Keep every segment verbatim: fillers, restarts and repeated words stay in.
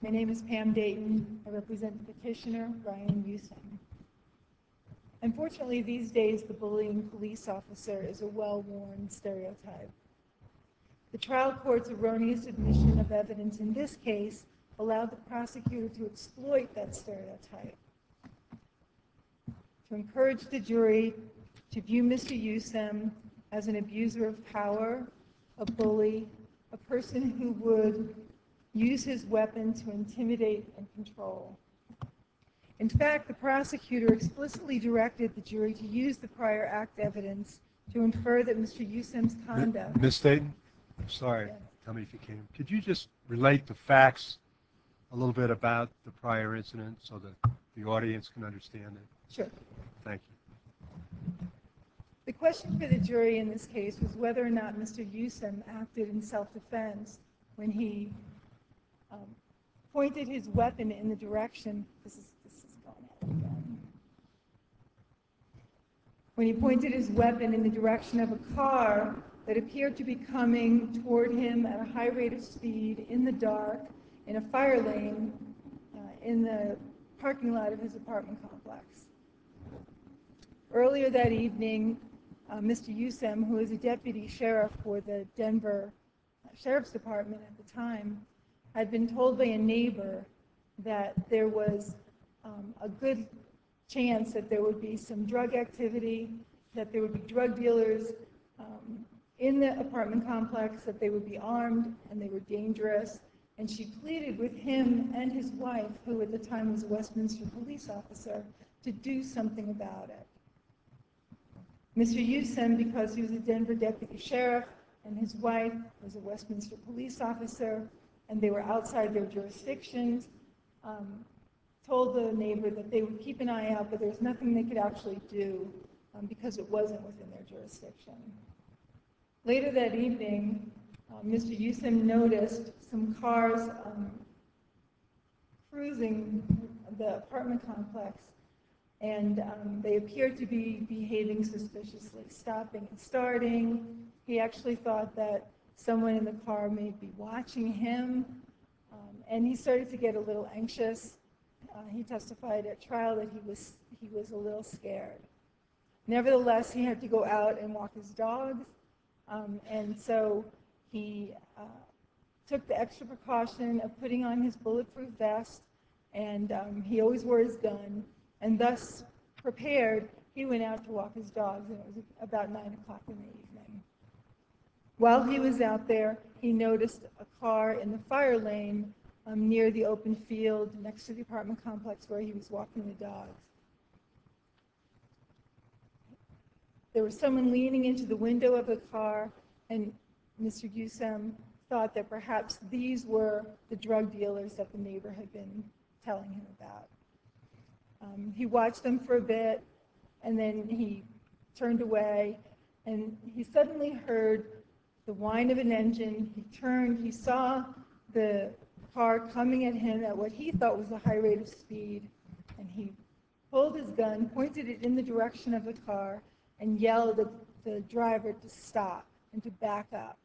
My name is Pam Dayton. I represent the petitioner, Brian Usam. Unfortunately, these days, the bullying police officer is a well-worn stereotype. The trial court's erroneous admission of evidence in this case allowed the prosecutor to exploit that stereotype, to encourage the jury to view Mister Usam as an abuser of power, a bully, a person who would use his weapon to intimidate and control. In fact, the prosecutor explicitly directed the jury to use the prior act evidence to infer that Mister Usam's conduct... Miz Dayton, I'm sorry, Yes. tell me if you can. Could you just relate the facts a little bit about the prior incident so that the audience can understand it? Sure. Thank you. The question for the jury in this case was whether or not Mister Usam acted in self-defense when he um, pointed his weapon in the direction... This is, this is going ahead again. When he pointed his weapon in the direction of a car that appeared to be coming toward him at a high rate of speed in the dark in a fire lane uh, in the parking lot of his apartment complex. Earlier that evening, uh, Mister Usam, who is a deputy sheriff for the Denver Sheriff's Department at the time, had been told by a neighbor that there was um, a good chance that there would be some drug activity, that there would be drug dealers um, in the apartment complex, that they would be armed and they were dangerous. And she pleaded with him and his wife, who at the time was a Westminster police officer, to do something about it. Mister Usam, because he was a Denver deputy sheriff and his wife was a Westminster police officer, and they were outside their jurisdictions, um, told the neighbor that they would keep an eye out, but there's nothing they could actually do um, because it wasn't within their jurisdiction. Later that evening, uh, Mister Usam noticed some cars um, cruising the apartment complex, and um, they appeared to be behaving suspiciously, stopping and starting. He actually thought that someone in the car may be watching him, um, and he started to get a little anxious. Uh, he testified at trial that he was, he was a little scared. Nevertheless, he had to go out and walk his dogs, um, and so he uh, took the extra precaution of putting on his bulletproof vest, and um, he always wore his gun, and thus prepared, he went out to walk his dogs, and it was about nine o'clock in the evening. While he was out there, he noticed a car in the fire lane um, near the open field next to the apartment complex where he was walking the dogs. There was someone leaning into the window of the car, and Mister Usam thought that perhaps these were the drug dealers that the neighbor had been telling him about. Um, he watched them for a bit, and then he turned away, and he suddenly heard the whine of an engine. He turned, he saw the car coming at him at what he thought was a high rate of speed, and he pulled his gun, pointed it in the direction of the car, and yelled at the driver to stop and to back up.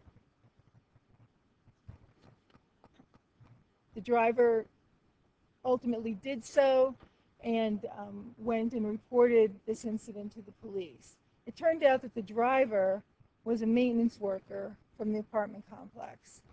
The driver ultimately did so and um, went and reported this incident to the police. It turned out that the driver was a maintenance worker from the apartment complex.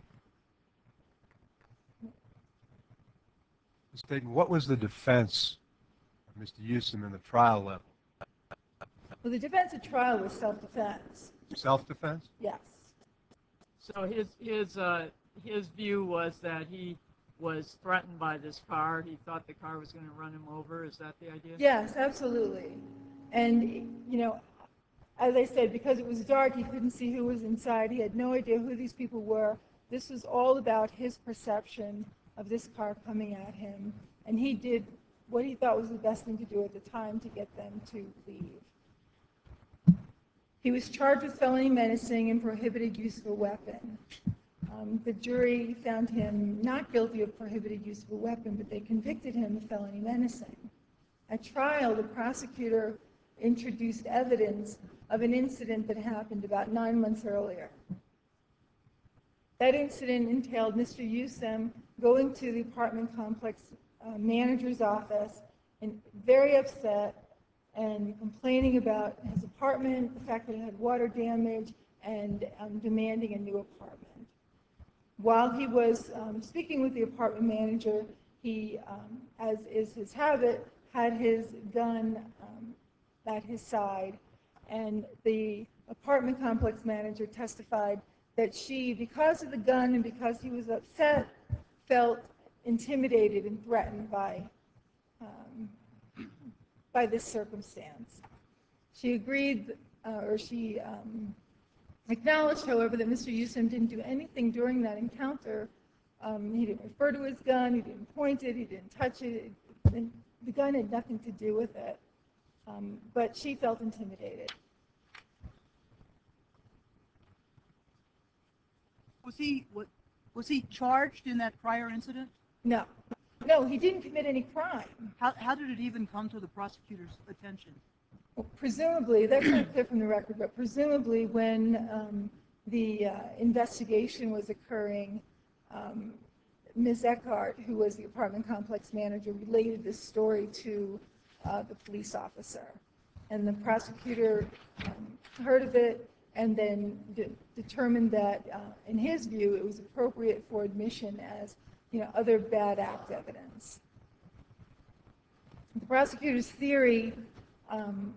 Miz Dayton, what was the defense of Mister Usam in the trial level? Well, the defense at trial was self-defense. Self-defense? Yes. So his his uh, his view was that he was threatened by this car. He thought the car was going to run him over. Is that the idea? Yes, absolutely. And, you know, as I said, because it was dark, he couldn't see who was inside. He had no idea who these people were. This was all about his perception of this car coming at him. And he did what he thought was the best thing to do at the time to get them to leave. He was charged with felony menacing and prohibited use of a weapon. Um, the jury found him not guilty of prohibited use of a weapon, but they convicted him of felony menacing. At trial, the prosecutor introduced evidence of an incident that happened about nine months earlier. That incident entailed Mister Usam going to the apartment complex uh, manager's office and very upset and complaining about his apartment, the fact that it had water damage, and um, demanding a new apartment. While he was um, speaking with the apartment manager, he, um, as is his habit, had his gun um, at his side, and the apartment complex manager testified that she, because of the gun and because he was upset, felt intimidated and threatened by um, by this circumstance. She agreed, uh, or she um, acknowledged, however, that Mister Yusem didn't do anything during that encounter. Um, he didn't refer to his gun, he didn't point it, he didn't touch it, it the gun had nothing to do with it. Um, but she felt intimidated. Was he what, was he charged in that prior incident? No. No, he didn't commit any crime. How, how did it even come to the prosecutor's attention? Well, presumably, that's not clear from the record, but presumably when um, the uh, investigation was occurring, um, Miz Eckhart, who was the apartment complex manager, related this story to uh, the police officer. And the prosecutor um, heard of it and then de- determined that, uh, in his view, it was appropriate for admission as, you know, other bad act evidence. The prosecutor's theory um,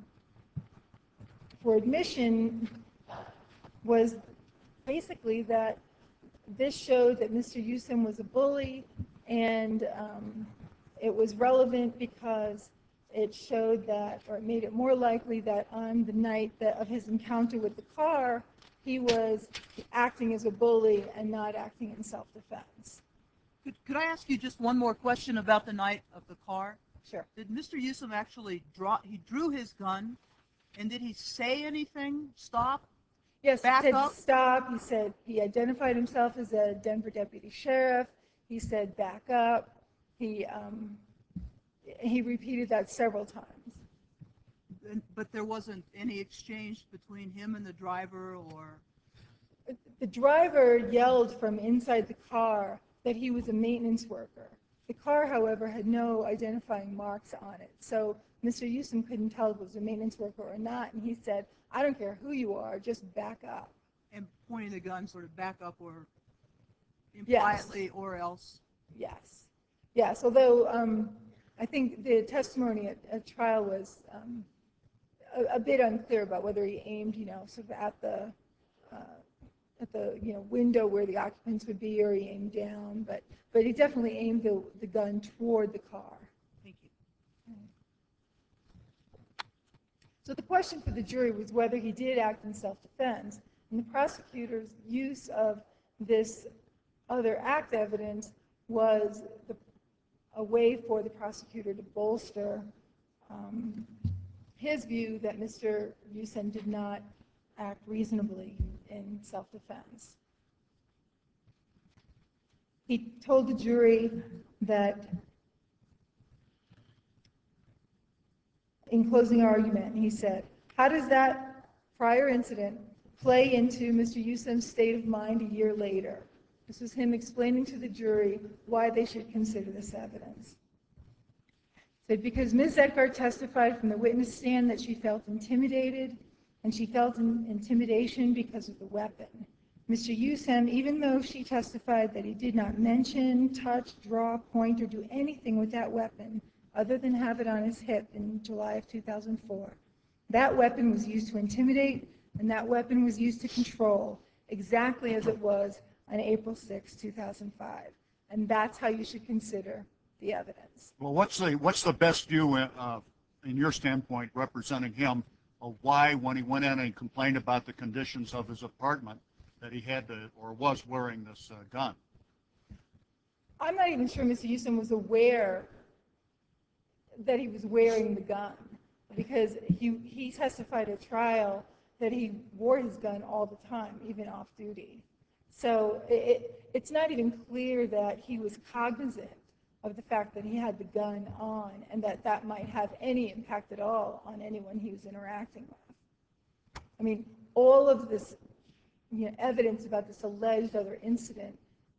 for admission was basically that this showed that Mister Yusem was a bully, and um, it was relevant because it showed that, or it made it more likely that on the night that of his encounter with the car, he was acting as a bully and not acting in self-defense. Could, could I ask you just one more question about the night of the car? Sure. Did Mister Yusem actually draw, he drew his gun, and did he say anything? Stop? Yes, Back he said up? stop. He said he identified himself as a Denver deputy sheriff. He said back up. He um, he repeated that several times. And, but there wasn't any exchange between him and the driver, or? The driver yelled from inside the car that he was a maintenance worker. The car, however, had no identifying marks on it. So Mister Yusem couldn't tell if it was a maintenance worker or not. And he said, I don't care who you are, just back up. And pointing the gun sort of back up or Yes. impliedly or else? Yes. Yes, although um, I think the testimony at, at trial was um, a, a bit unclear about whether he aimed, you know, sort of at the uh, at the you know window where the occupants would be, or he aimed down. But but he definitely aimed the, the gun toward the car. Thank you. So the question for the jury was whether he did act in self-defense, and the prosecutor's use of this other act evidence was the, a way for the prosecutor to bolster um, his view that Mister Yusem did not act reasonably in self-defense. He told the jury that, in closing argument, he said, how does that prior incident play into Mister Yusem's state of mind a year later? This was him explaining to the jury why they should consider this evidence. He said, because Miz Eckhart testified from the witness stand that she felt intimidated, and she felt in intimidation because of the weapon. Mister Yusem, even though she testified that he did not mention, touch, draw, point, or do anything with that weapon other than have it on his hip in July of two thousand four, that weapon was used to intimidate, and that weapon was used to control, exactly as it was on April sixth, two thousand five. And that's how you should consider the evidence. Well, what's the what's the best view, uh, in your standpoint, representing him, of why, when he went in and complained about the conditions of his apartment, that he had to or was wearing this uh, gun? I'm not even sure Mister Yusem was aware that he was wearing the gun, because he he testified at trial that he wore his gun all the time, even off duty. So it, it's not even clear that he was cognizant of the fact that he had the gun on, and that that might have any impact at all on anyone he was interacting with. I mean, all of this you know, evidence about this alleged other incident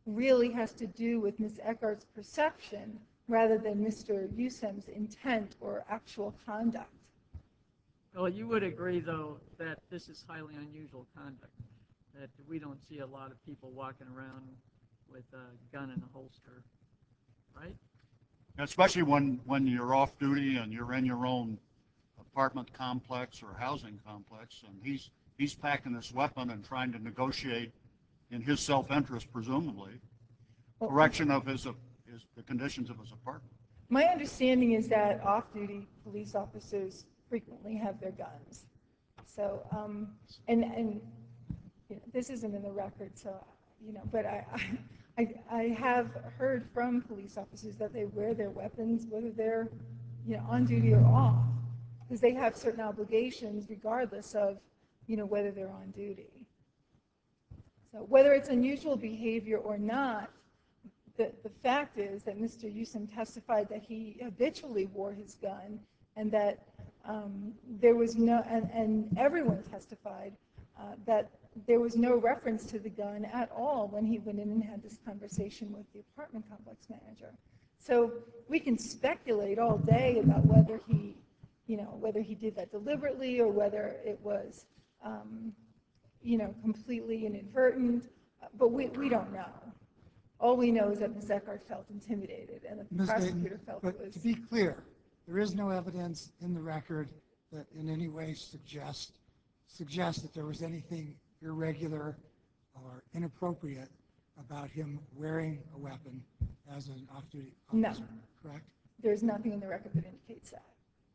really has to do with Miz Eckhart's perception rather than Mister Usem's intent or actual conduct. Well, you would agree, though, that this is highly unusual conduct, that we don't see a lot of people walking around with a gun in a holster, right? Especially when, when you're off duty and you're in your own apartment complex or housing complex, and he's he's packing this weapon and trying to negotiate, in his self-interest presumably, Well, correction of his, uh, his the conditions of his apartment. my understanding is that off-duty police officers frequently have their guns. So, um, and and you know, this isn't in the record, so you know, but I, I I have heard from police officers that they wear their weapons whether they're you know on duty or off, because they have certain obligations regardless of you know whether they're on duty. So whether it's unusual behavior or not, the the fact is that Mister Usem testified that he habitually wore his gun, and that um, there was no, and, and everyone testified uh, that there was no reference to the gun at all when he went in and had this conversation with the apartment complex manager. So we can speculate all day about whether he, you know, whether he did that deliberately or whether it was, um, you know, completely inadvertent, but we, we don't know. All we know is that Miz Eckhart felt intimidated, and that the Miz prosecutor Dayton, felt but it was. to be clear, there is no evidence in the record that in any way suggest suggest that there was anything irregular or inappropriate about him wearing a weapon as an off-duty No. officer, correct? There's nothing in the record that indicates that.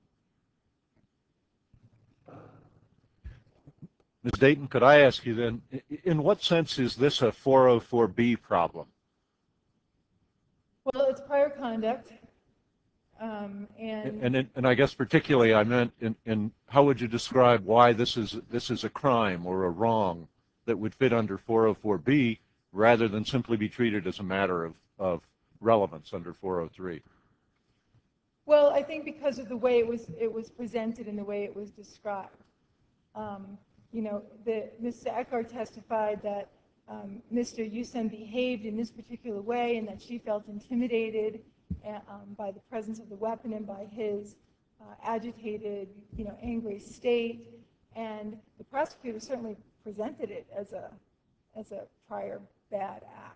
Miz Dayton, could I ask you then, in what sense is this a four oh four B problem? Well, it's prior conduct, um, and, And, and, and I guess particularly I meant in, in how would you describe why this is, this is a crime or a wrong that would fit under four oh four B rather than simply be treated as a matter of, of relevance under four oh three? well, I think because of the way it was it was presented and the way it was described. Um, you know, the, Mister Eckhart testified that um, Mister Usem behaved in this particular way and that she felt intimidated uh, um, by the presence of the weapon and by his uh, agitated, you know, angry state. And the prosecutor certainly presented it as a as a prior bad act.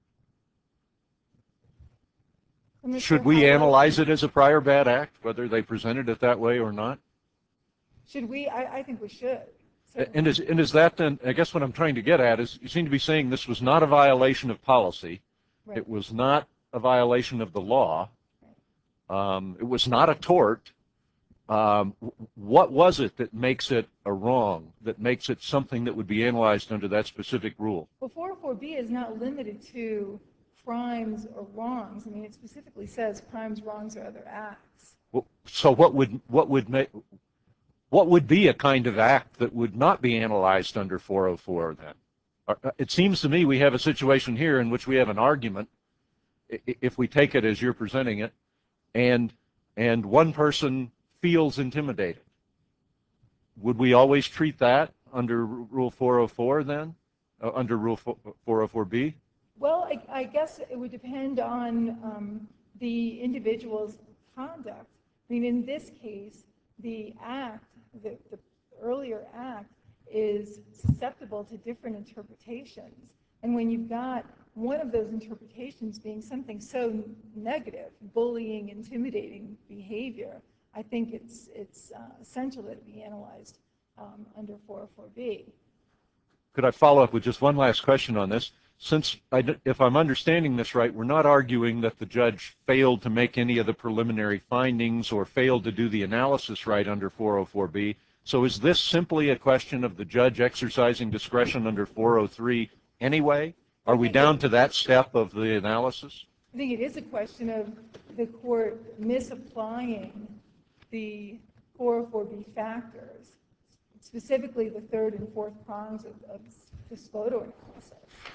I'm not Should sure we how else- analyze it as a prior bad act, whether they presented it that way or not? Should we? I, I think we should. And is, and is that then, I guess what I'm trying to get at is, you seem to be saying this was not a violation of policy. Right. It was not a violation of the law. Um, it was not a tort. Um, what was it that makes it a wrong, that makes it something that would be analyzed under that specific rule? Well, four oh four B is not limited to crimes or wrongs. I mean, it specifically says crimes, wrongs, or other acts. Well, so what would, what would make, what would be a kind of act that would not be analyzed under four oh four then? Uh, It seems to me we have a situation here in which we have an argument, if we take it as you're presenting it, and and one person feels intimidated. Would we always treat that under Rule four oh four then, uh, under Rule four oh four B? Well, I, I guess it would depend on um, the individual's conduct. I mean, in this case, the act, the, the earlier act, is susceptible to different interpretations. And when you've got one of those interpretations being something so negative, bullying, intimidating behavior, I think it's, it's uh, essential that it be analyzed um, under four oh four B. Could I follow up with just one last question on this? Since, I, if I'm understanding this right, we're not arguing that the judge failed to make any of the preliminary findings or failed to do the analysis right under four oh four B. So is this simply a question of the judge exercising discretion under four oh three anyway? Are we down to that step of the analysis? I think it is a question of the court misapplying the four oh four B factors, specifically the third and fourth prongs of, of the Scloto analysis.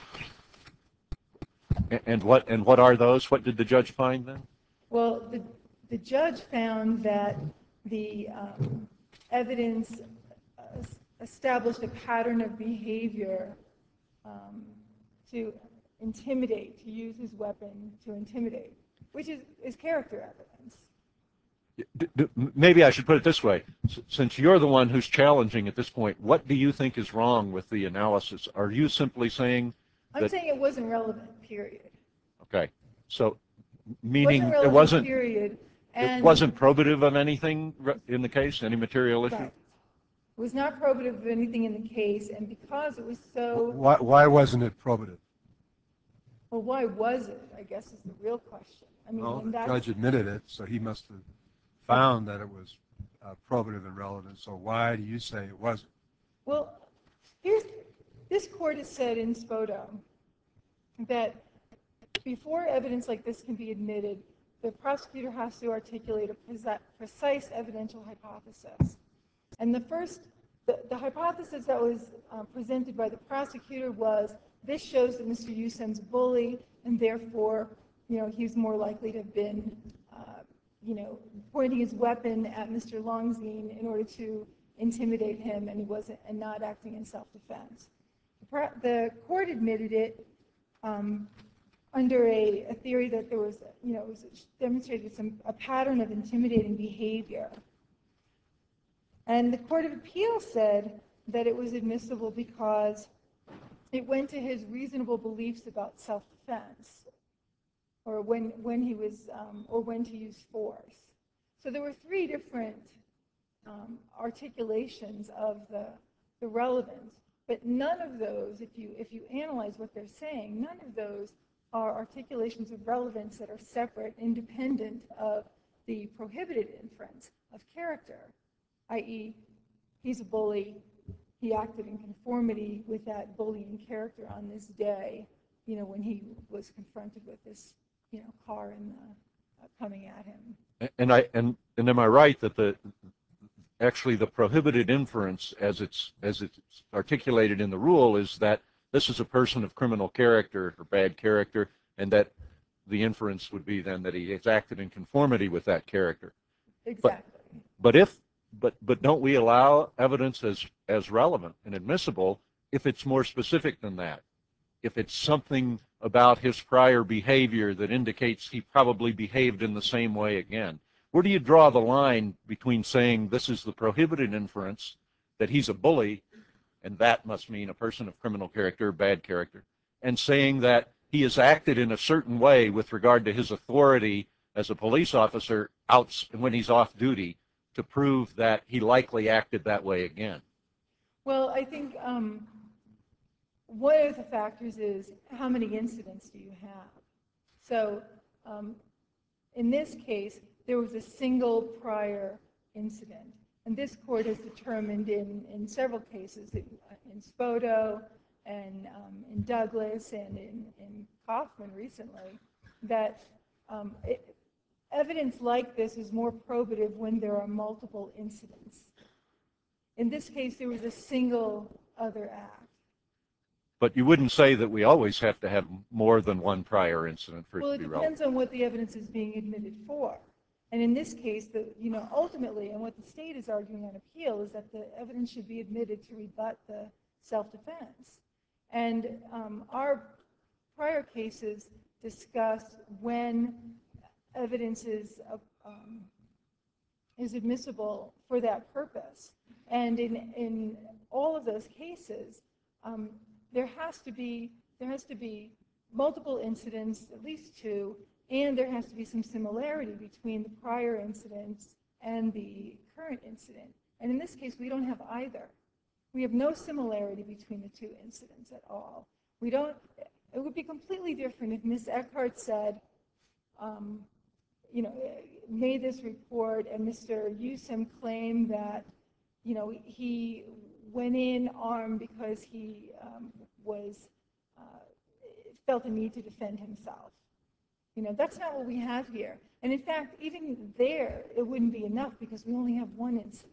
And what, and what are those? What did the judge find then? Well, the, the judge found that the um, evidence uh, established a pattern of behavior um, to intimidate, to use his weapon to intimidate, which is, is character evidence. D- d- Maybe I should put it this way. S- Since you're the one who's challenging at this point, what do you think is wrong with the analysis? Are you simply saying I'm that, saying it wasn't relevant, period. okay, so It meaning wasn't it relevant, wasn't, period. it And wasn't probative of anything re- in the case, any material issue? right. It was not probative of anything in the case, and because it was so, Why, why wasn't it probative? well, why was it, I guess is the real question. I mean, Well, and the that's, judge admitted it, so he must have found that it was uh, probative and relevant. So why do you say it wasn't? well, here's, this court has said in Spoto that before evidence like this can be admitted, the prosecutor has to articulate a preci- precise evidential hypothesis. And the first, the, the hypothesis that was uh, presented by the prosecutor was, this shows that Mister Yusem's a bully, and therefore, you know, he's more likely to have been, uh, you know, pointing his weapon at Mister Longzine in order to intimidate him, and he wasn't, and not acting in self-defense. The, pro- the court admitted it um, under a, a theory that there was, you know, it was demonstrated some a pattern of intimidating behavior. And the Court of Appeal said that it was admissible because it went to his reasonable beliefs about self-defense, or when, when he was, um, or when to use force. So there were three different um, articulations of the, the relevance, but none of those, if you, if you analyze what they're saying, none of those are articulations of relevance that are separate, independent of the prohibited inference of character, that is, he's a bully, he acted in conformity with that bullying character on this day, you know, when he was confronted with this, you know, car in the, uh, coming at him. And I and, and am I right that the actually the prohibited inference as it's as it's articulated in the rule is that this is a person of criminal character or bad character, and that the inference would be then that he has acted in conformity with that character. Exactly. But, but if but but don't we allow evidence as as relevant and admissible if it's more specific than that? If it's something about his prior behavior that indicates he probably behaved in the same way again. Where do you draw the line between saying this is the prohibited inference, that he's a bully, and that must mean a person of criminal character, bad character, and saying that he has acted in a certain way with regard to his authority as a police officer out when he's off duty to prove that he likely acted that way again? Well, I think um, one of the factors is how many incidents do you have? So um, in this case, there was a single prior incident. And this court has determined in, in several cases, in, in Spoto and um, in Douglas and in, in Kaufman recently, that um, it, evidence like this is more probative when there are multiple incidents. In this case, there was a single other act. But you wouldn't say that we always have to have more than one prior incident for Well, it it to be depends relevant. on what the evidence is being admitted for. And in this case, the, you know, ultimately, and what the state is arguing on appeal is that the evidence should be admitted to rebut the self-defense. And um, our prior cases discuss when evidence is, uh, um, is admissible for that purpose. And in, in all of those cases, um, there has to be there has to be multiple incidents, at least two, and there has to be some similarity between the prior incidents and the current incident. And in this case, we don't have either. We have no similarity between the two incidents at all. We don't. It would be completely different if Miz Eckhart said, um, you know, made this report, and Mister Yusem claimed that, you know, he went in armed because he um, was uh, felt a need to defend himself. You know, that's not what we have here. And in fact, even there, it wouldn't be enough because we only have one incident.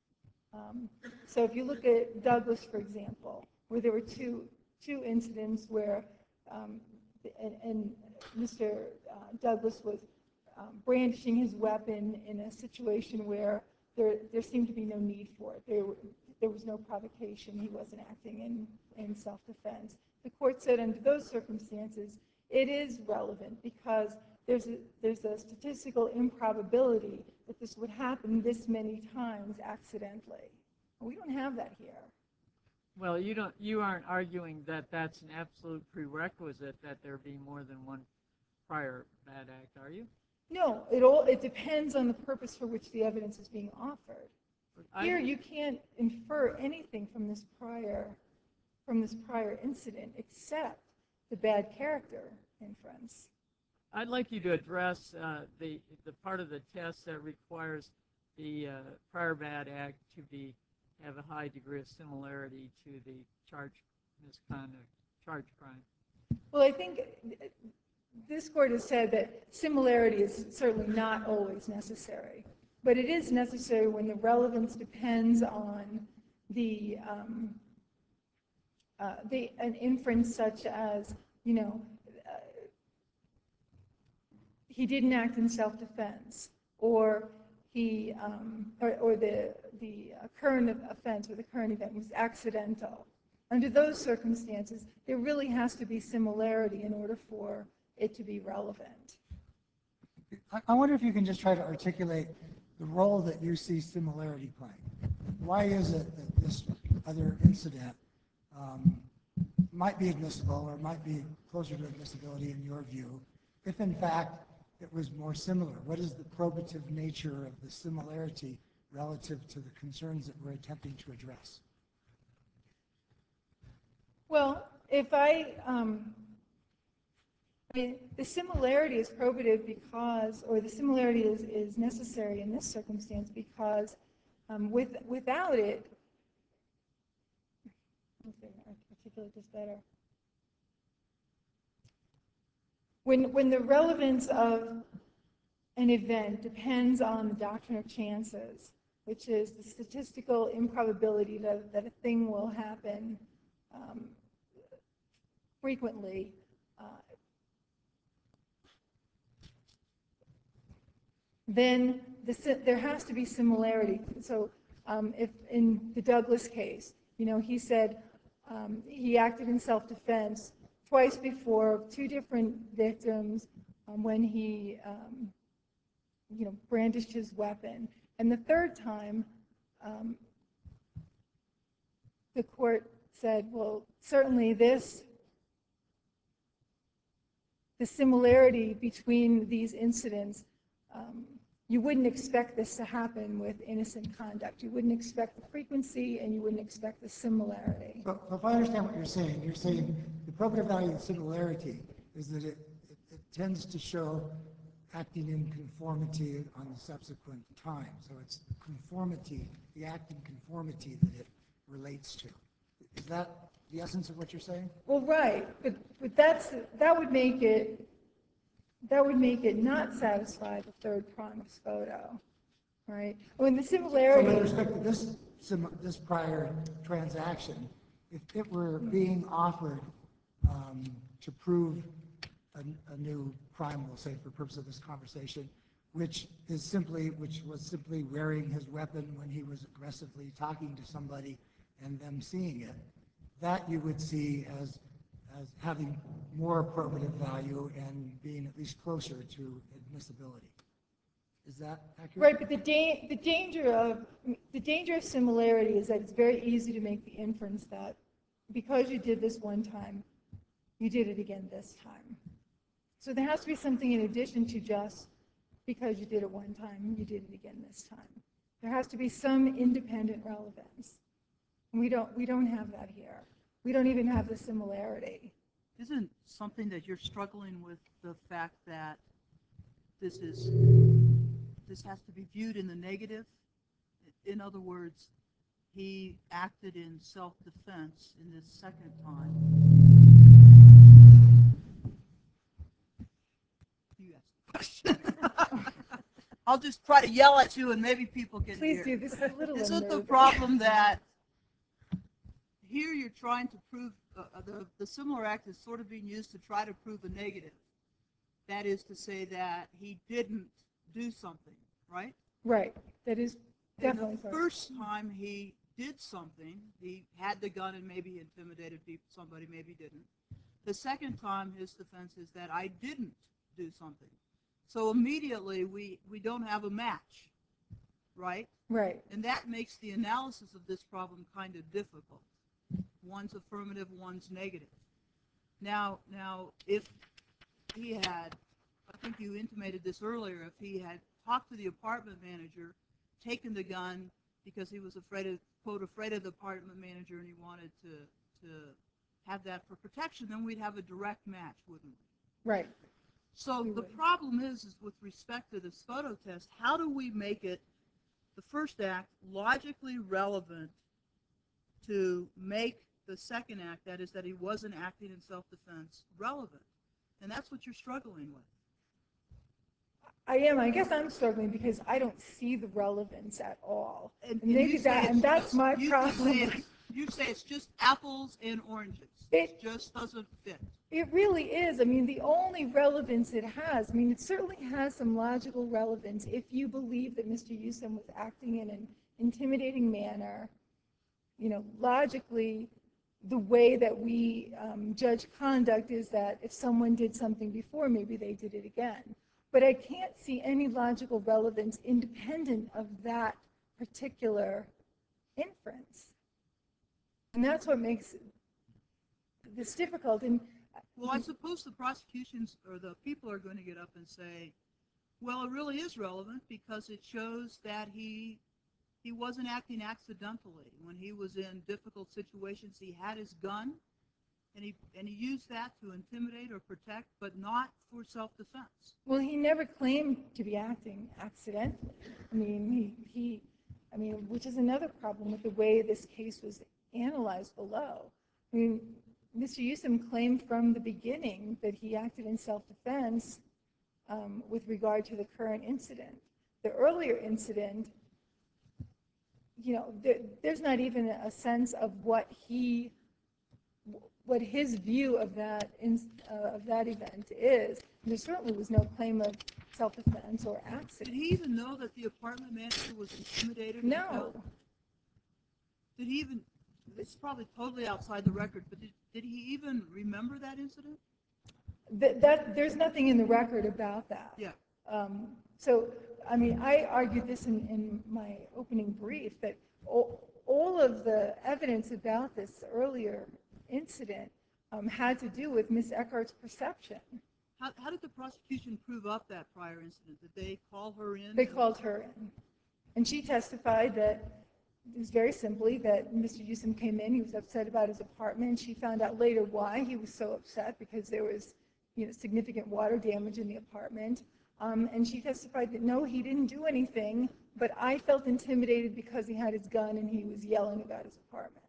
Um, so if you look at Douglas, for example, where there were two two incidents where um, and, and Mister Uh, Douglas was um, brandishing his weapon in a situation where there there seemed to be no need for it. There there was no provocation. He wasn't acting in, in self-defense. the court said under those circumstances, it is relevant because there's a, there's a statistical improbability that this would happen this many times accidentally. We don't have that here. Well, you don't. You aren't arguing that that's an absolute prerequisite that there be more than one prior bad act, are you? No, it all it depends on the purpose for which the evidence is being offered. I- Here, you can't infer anything from this prior from this prior incident except the bad character inference. I'd like you to address uh, the the part of the test that requires the uh, prior bad act to be have a high degree of similarity to the charged misconduct, charged crime. Well, I think this court has said that similarity is certainly not always necessary, but it is necessary when the relevance depends on the um, uh, the an inference such as, you know, uh, he didn't act in self-defense, or he um, or, or the the current offense or the current event was accidental. Under those circumstances, there really has to be similarity in order for it to be relevant. I- I wonder if you can just try to articulate the role that you see similarity playing. Why is it that this other incident um, might be admissible or might be closer to admissibility in your view, if in fact it was more similar? What is the probative nature of the similarity relative to the concerns that we're attempting to address? Well, if I, um, I mean, the similarity is probative because, or the similarity is, is necessary in this circumstance because um, with, without it, let's see, articulate this better. When, when the relevance of an event depends on the doctrine of chances, which is the statistical improbability that, that a thing will happen um, frequently, uh, then the, there has to be similarity. So um, if in the Douglas case, you know, he said um, he acted in self-defense twice before, two different victims, um, when he, um, you know, brandished his weapon. And the third time, um, the court said, well, certainly this, the similarity between these incidents, um, you wouldn't expect this to happen with innocent conduct. You wouldn't expect the frequency, and you wouldn't expect the similarity. So if I understand what you're saying, you're saying the probative value of similarity is that it, it, it tends to show acting in conformity on the subsequent time. So it's conformity, the act in conformity that it relates to. Is that the essence of what you're saying? Well, right, but but that's that would make it that would make it not satisfy the third prong of Spoto, right? When the So similarity. with respect to this sim- this prior transaction, if it were being offered um, to prove a, a new crime, we'll say for purpose of this conversation, which is simply which was simply wearing his weapon when he was aggressively talking to somebody and them seeing it, that you would see as as having more probative value and being at least closer to admissibility. Is that accurate? Right, but the, da- the danger of the danger of similarity is that it's very easy to make the inference that because you did this one time, you did it again this time. So there has to be something in addition to just because you did it one time, you did it again this time. There has to be some independent relevance. And we don't we don't have that here. We don't even have the similarity. Isn't something that you're struggling with the fact that this is this has to be viewed in the negative? In other words, he acted in self-defense in this second time. You asked the question. I'll just try to yell at you and maybe people can Please hear. do. This is a little Isn't the unnerving. problem that here you're trying to prove, uh, the, the similar act is sort of being used to try to prove a negative. That is to say that he didn't do something, right? Right. That is And definitely the correct. first time he did something. He had the gun and maybe intimidated people, somebody maybe didn't. The second time, his defense is that I didn't do something. So immediately, we, we don't have a match, right? Right. And that makes the analysis of this problem kind of difficult. One's affirmative, one's negative. Now, now, if he had, I think you intimated this earlier, if he had talked to the apartment manager, taken the gun because he was afraid of, quote, afraid of the apartment manager and he wanted to, to have that for protection, then we'd have a direct match, wouldn't we? Right. So We the would. problem is, is with respect to this photo test, how do we make it, the first act, logically relevant to make the second act, that is that he wasn't acting in self-defense, relevant? And that's what you're struggling with. I am. I guess I'm struggling because I don't see the relevance at all. And, And maybe you say that, it's and that's just- my you problem. Say it's, you say it's just apples and oranges. It- It just doesn't fit. It really is. I mean, the only relevance it has, I mean, it certainly has some logical relevance if you believe that Mister Yusem was acting in an intimidating manner. You know, logically, the way that we um, judge conduct is that if someone did something before, maybe they did it again. But I can't see any logical relevance independent of that particular inference. And that's what makes this difficult. And Well, I suppose the prosecutions or the people are going to get up and say, well, it really is relevant because it shows that he he wasn't acting accidentally. When he was in difficult situations, he had his gun, and he and he used that to intimidate or protect, but not for self-defense. well, he never claimed to be acting accidentally. I mean, he, he, I mean, which is another problem with the way this case was analyzed below. I mean, Mister Yusem claimed from the beginning that he acted in self-defense um, with regard to the current incident. The earlier incident, you know, there, there's not even a sense of what he, what his view of that in, uh, of that event is. There certainly was no claim of self-defense or Did accident. he even know that the apartment manager was intimidated? No. About, did he even? It's probably totally outside the record, but did, did he even remember that incident? That, that there's nothing in the record about that. Yeah. Um, so, I mean, I argued this in, in my opening brief that all, all of the evidence about this earlier incident um, had to do with Miss Eckhart's perception. How, how did the prosecution prove up that prior incident? Did they call her in? They called her in, and she testified that it was very simply that Mister Yusem came in, he was upset about his apartment, and she found out later why he was so upset, because there was, you know, significant water damage in the apartment. Um, and she testified that no, he didn't do anything, but I felt intimidated because he had his gun and he was yelling about his apartment.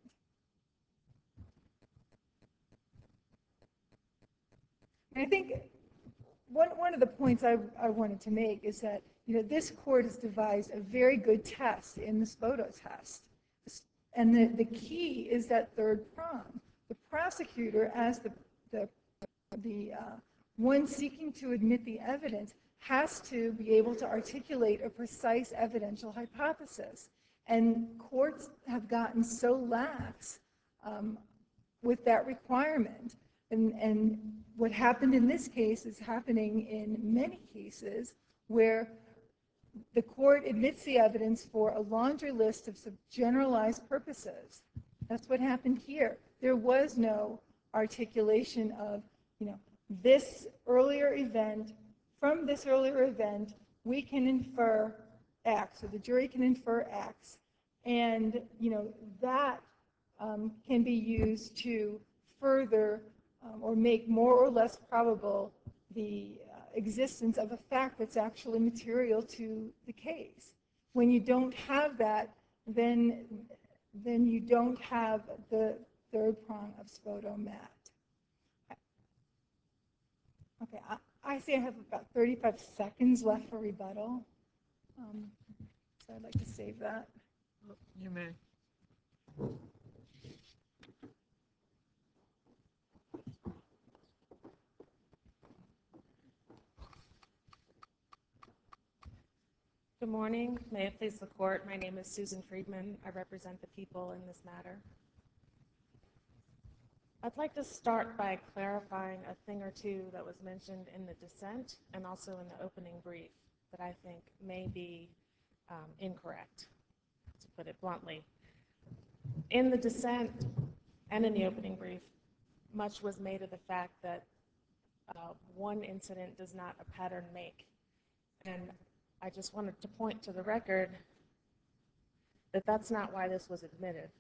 And I think one, one of the points I, I wanted to make is that, you know, this court has devised a very good test in the Spoto test. And the, the key is that third prong. The prosecutor, as the, the, the uh, one seeking to admit the evidence, has to be able to articulate a precise evidential hypothesis. And courts have gotten so lax um, with that requirement. And, and what happened in this case is happening in many cases where the court admits the evidence for a laundry list of some generalized purposes. That's what happened here. There was no articulation of, you know, this earlier event, from this earlier event, we can infer X, or the jury can infer X. And, you know, that um, can be used to further um, or make more or less probable the uh, existence of a fact that's actually material to the case. When you don't have that, then, then you don't have the third prong of Spoto met. Okay, I, I see I have about thirty-five seconds left for rebuttal, um, so I'd like to save that. You may. Good morning. May it please the court. My name is Susan Friedman. I represent the people in this matter. I'd like to start by clarifying a thing or two that was mentioned in the dissent and also in the opening brief that I think may be um, incorrect, to put it bluntly. In the dissent and in the opening brief, much was made of the fact that uh, one incident does not a pattern make. And I just wanted to point to the record that that's not why this was admitted.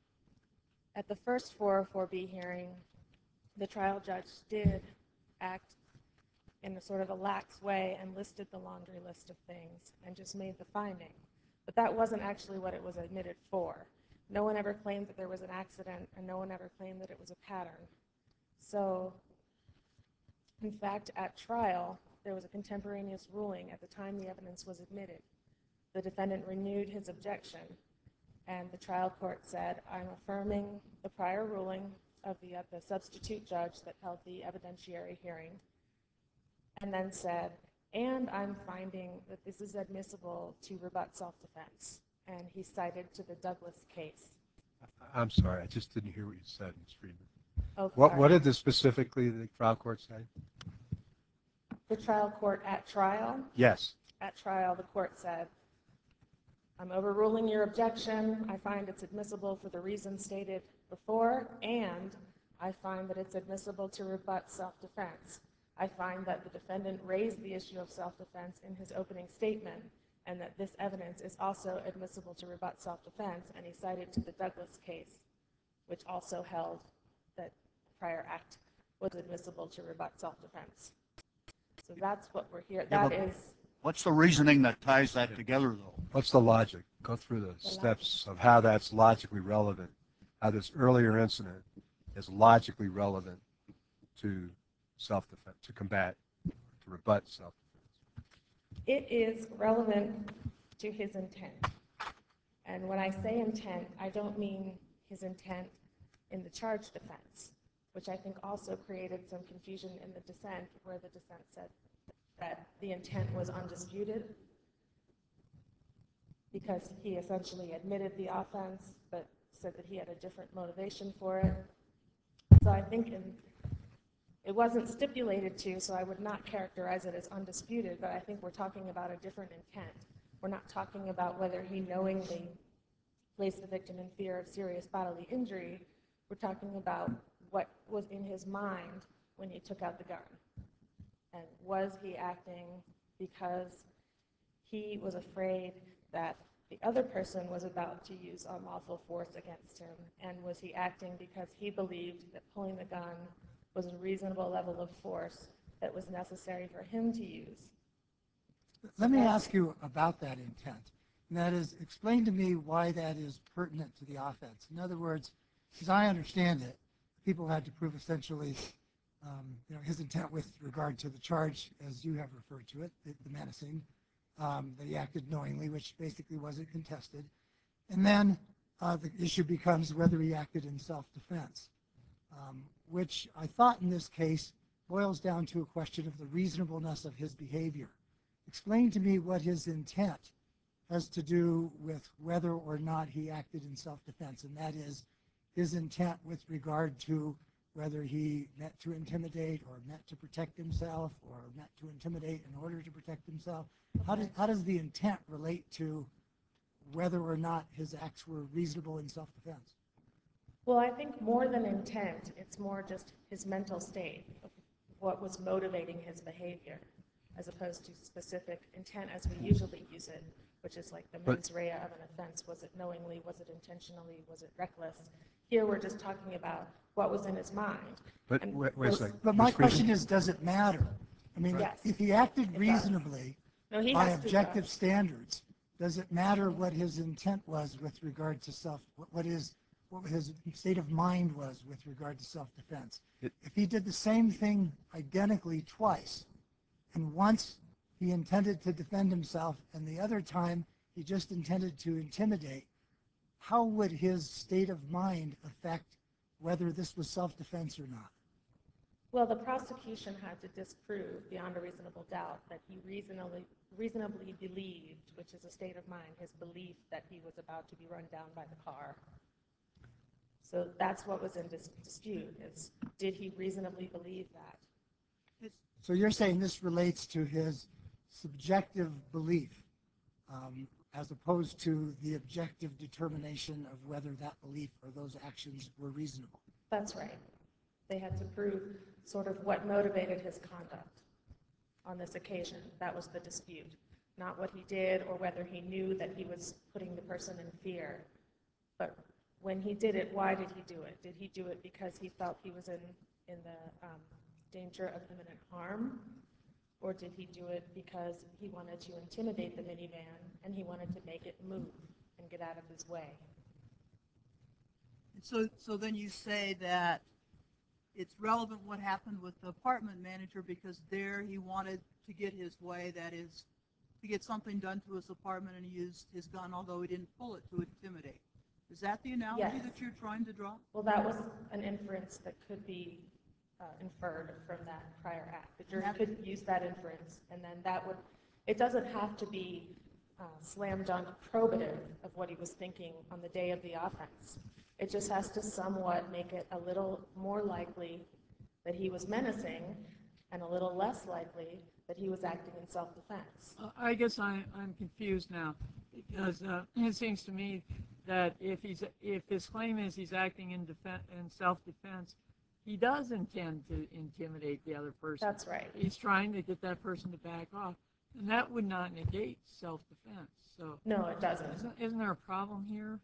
At the first four oh four B hearing, the trial judge did act in a sort of a lax way and listed the laundry list of things and just made the finding. But that wasn't actually what it was admitted for. No one ever claimed that there was an accident, and no one ever claimed that it was a pattern. So, in fact, at trial, there was a contemporaneous ruling at the time the evidence was admitted. The defendant renewed his objection, and the trial court said, I'm affirming the prior ruling of the, uh, the substitute judge that held the evidentiary hearing, and then said, and I'm finding that this is admissible to rebut self-defense. And he cited to the Douglas case. I'm sorry, I just didn't hear what you said, Miz Friedman. Oh, What, sorry. what did the specifically the trial court say? The trial court at trial? Yes. At trial, the court said, I'm overruling your objection. I find it's admissible for the reasons stated before, and I find that it's admissible to rebut self-defense. I find that the defendant raised the issue of self-defense in his opening statement, and that this evidence is also admissible to rebut self-defense, and he cited to the Douglas case, which also held that prior act was admissible to rebut self-defense. So that's what we're here. Yeah, That but is What's the reasoning that ties that together, though? What's the logic? Go through the steps of how that's logically relevant, how this earlier incident is logically relevant to self-defense, to combat, to rebut self-defense. It is relevant to his intent. And when I say intent, I don't mean his intent in the charge defense, which I think also created some confusion in the dissent, where the dissent said that the intent was undisputed because he essentially admitted the offense, but said that he had a different motivation for it. So I think in, it wasn't stipulated to, so I would not characterize it as undisputed, but I think we're talking about a different intent. We're not talking about whether he knowingly placed the victim in fear of serious bodily injury. We're talking about what was in his mind when he took out the gun. And was he acting because he was afraid that the other person was about to use unlawful force against him? And was he acting because he believed that pulling the gun was a reasonable level of force that was necessary for him to use? Let me ask you about that intent. And that is, explain to me why that is pertinent to the offense. In other words, as I understand it, people had to prove essentially um, you know, his intent with regard to the charge, as you have referred to it, the, the menacing, um, that he acted knowingly, which basically wasn't contested. And then uh, the issue becomes whether he acted in self-defense, um, which I thought in this case boils down to a question of the reasonableness of his behavior. Explain to me what his intent has to do with whether or not he acted in self-defense, and that is his intent with regard to whether he meant to intimidate or meant to protect himself or meant to intimidate in order to protect himself. How does, how does the intent relate to whether or not his acts were reasonable in self-defense? Well, I think more than intent, it's more just his mental state of what was motivating his behavior, as opposed to specific intent as we usually use it, which is like the mens rea of an offense. Was it knowingly? Was it intentionally? Was it reckless? Here we're just talking about what was in his mind. But And wait, wait a was- second. But my Miz Friedman, question is, does it matter? I mean, Yes. if he acted It does. reasonably No, he by has to, uh, objective standards, does it matter what his intent was with regard to self, what, what his, what his state of mind was with regard to self-defense? It- If he did the same thing identically twice, and once he intended to defend himself, and the other time he just intended to intimidate, how would his state of mind affect whether this was self-defense or not? Well, the prosecution had to disprove beyond a reasonable doubt that he reasonably, reasonably believed, which is a state of mind, his belief that he was about to be run down by the car. So that's what was in dis- dispute, is did he reasonably believe that? So you're saying this relates to his subjective belief, um, as opposed to the objective determination of whether that belief or those actions were reasonable. That's right. They had to prove sort of what motivated his conduct on this occasion. That was the dispute. Not what he did or whether he knew that he was putting the person in fear. But when he did it, why did he do it? Did he do it because he felt he was in, in the um, danger of imminent harm? Or did he do it because he wanted to intimidate the minivan and he wanted to make it move and get out of his way? So, so then you say that it's relevant what happened with the apartment manager because there he wanted to get his way, that is, to get something done to his apartment, and he used his gun, although he didn't pull it, to intimidate. Is that the analogy Yes. that you're trying to draw? Well, that was an inference that could be uh, inferred from that prior act. The jury That- could use that inference, and then that would, it doesn't have to be uh, slam dunk probative of what he was thinking on the day of the offense. It just has to somewhat make it a little more likely that he was menacing and a little less likely that he was acting in self-defense. Uh, I guess I, I'm confused now, because uh, it seems to me that if he's if his claim is he's acting in defen in self-defense, he does intend to intimidate the other person. That's right. He's trying to get that person to back off, and that would not negate self-defense. So No, it doesn't. isn't, isn't there a problem here?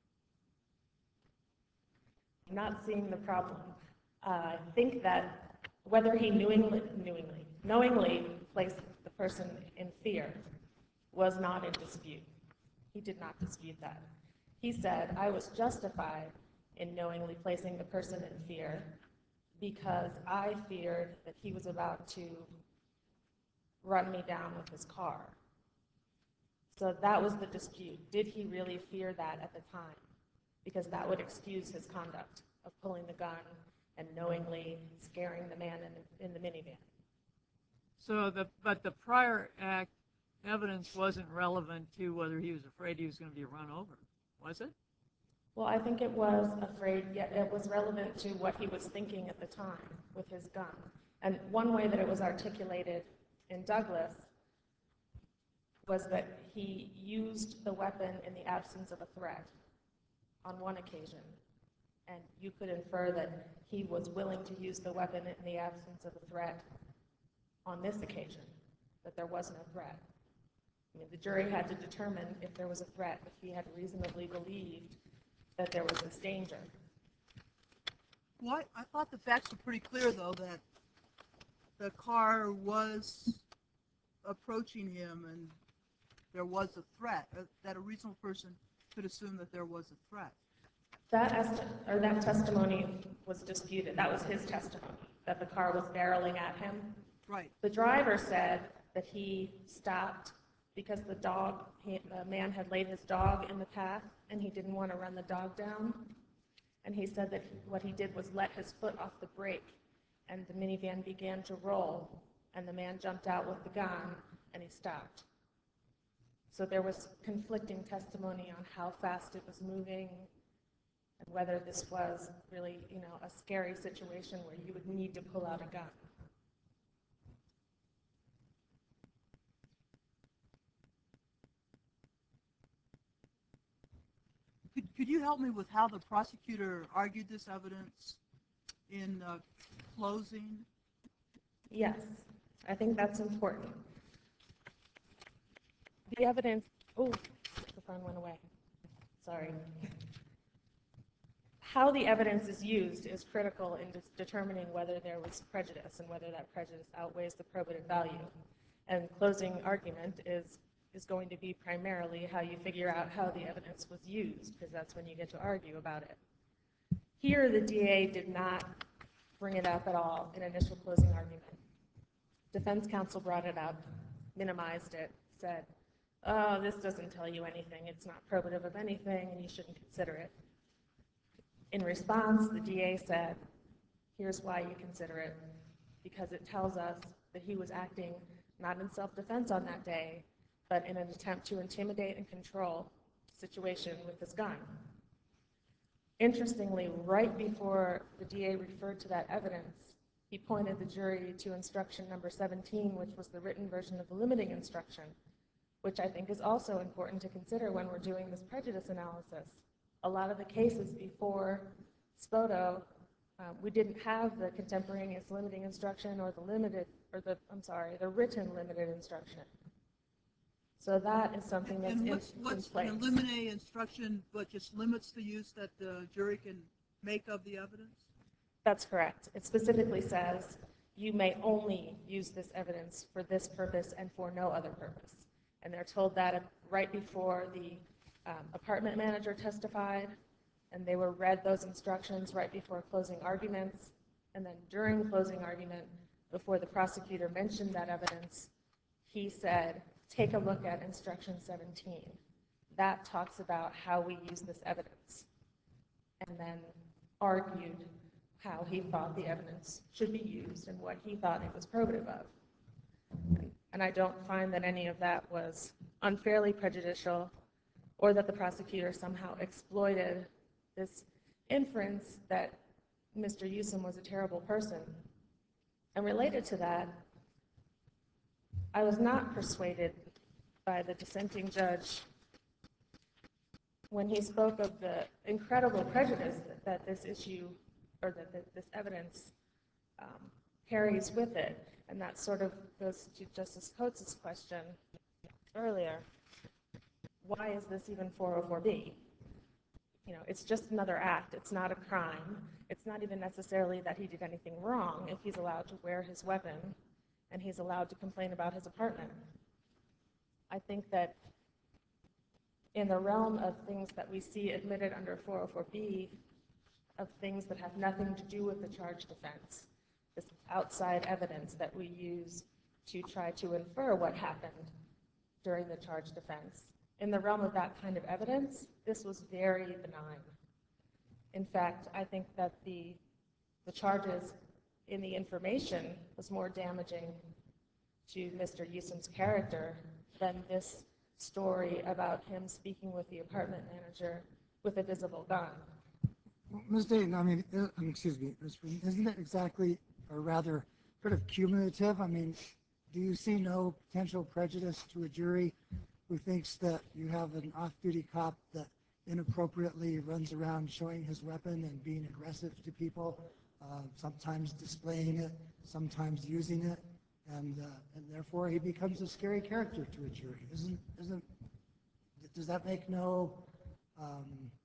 I'm not seeing the problem. Uh, I think that whether he knowingly, knowingly, knowingly placed the person in fear was not in dispute. He did not dispute that. He said, I was justified in knowingly placing the person in fear because I feared that he was about to run me down with his car. So that was the dispute. Did he really fear that at the time? Because that would excuse his conduct of pulling the gun and knowingly scaring the man in the, in the minivan. So the but the prior act evidence wasn't relevant to whether he was afraid he was going to be run over, was it? Well, I think it was afraid, yet it was relevant to what he was thinking at the time with his gun. And one way that it was articulated in Douglas was that he used the weapon in the absence of a threat on one occasion. And you could infer that he was willing to use the weapon in the absence of a threat on this occasion, that there was no threat. I mean, the jury had to determine if there was a threat, if he had reasonably believed that there was this danger. Well, I, I thought the facts were pretty clear, though, that the car was approaching him and there was a threat, uh, that a reasonable person could assume that there was a threat. That esti- or that testimony was disputed. That was his testimony, that the car was barreling at him. Right. The driver said that he stopped because the dog, he, the man had laid his dog in the path and he didn't want to run the dog down. And he said that he, what he did was let his foot off the brake and the minivan began to roll and the man jumped out with the gun and he stopped. So there was conflicting testimony on how fast it was moving and whether this was really, you know, a scary situation where you would need to pull out a gun. Could, could you help me with how the prosecutor argued this evidence in uh, closing? Yes, I think that's important. The evidence, oh, the phone went away. Sorry. How the evidence is used is critical in de- determining whether there was prejudice and whether that prejudice outweighs the probative value. And closing argument is, is going to be primarily how you figure out how the evidence was used, because that's when you get to argue about it. Here, the D A did not bring it up at all in initial closing argument. Defense counsel brought it up, minimized it, said, oh, this doesn't tell you anything, it's not probative of anything, and you shouldn't consider it. In response, the D A said, here's why you consider it. because it tells us that he was acting not in self-defense on that day, but in an attempt to intimidate and control the situation with his gun. Interestingly, right before the D A referred to that evidence, he pointed the jury to instruction number seventeen, which was the written version of the limiting instruction, which I think is also important to consider when we're doing this prejudice analysis. A lot of the cases before Spoto, um, we didn't have the contemporaneous limiting instruction or the limited, or the, I'm sorry, the written limited instruction. So that is something that's And in, what's, in what's place. an eliminate instruction, but just limits the use that the jury can make of the evidence? That's correct. It specifically says you may only use this evidence for this purpose and for no other purpose. And they're told that right before the um, apartment manager testified, and they were read those instructions right before closing arguments, and then during closing argument, before the prosecutor mentioned that evidence, he said, take a look at instruction seventeen. That talks about how we use this evidence, and then argued how he thought the evidence should be used and what he thought it was probative of. And I don't find that any of that was unfairly prejudicial or that the prosecutor somehow exploited this inference that Mister Usom was a terrible person. And related to that, I was not persuaded by the dissenting judge when he spoke of the incredible prejudice that, that this issue, or that, that this evidence um, carries with it. And that sort of goes to Justice Coates' question earlier. Why is this even four oh four B? You know, it's just another act. It's not a crime. It's not even necessarily that he did anything wrong if he's allowed to wear his weapon and he's allowed to complain about his apartment. I think that in the realm of things that we see admitted under four oh four B, of things that have nothing to do with the charge defense, this outside evidence that we use to try to infer what happened during the charge defense. In the realm of that kind of evidence, this was very benign. In fact, I think that the, the charges in the information was more damaging to Mister Usom's character than this story about him speaking with the apartment manager with a visible gun. Miz Dayton, I mean, uh, um, excuse me, Miz Green, isn't it exactly, or rather, sort of cumulative? I mean, do you see no potential prejudice to a jury who thinks that you have an off-duty cop that inappropriately runs around showing his weapon and being aggressive to people, uh, sometimes displaying it, sometimes using it, and uh, and therefore he becomes a scary character to a jury? Isn't isn't does that make no um,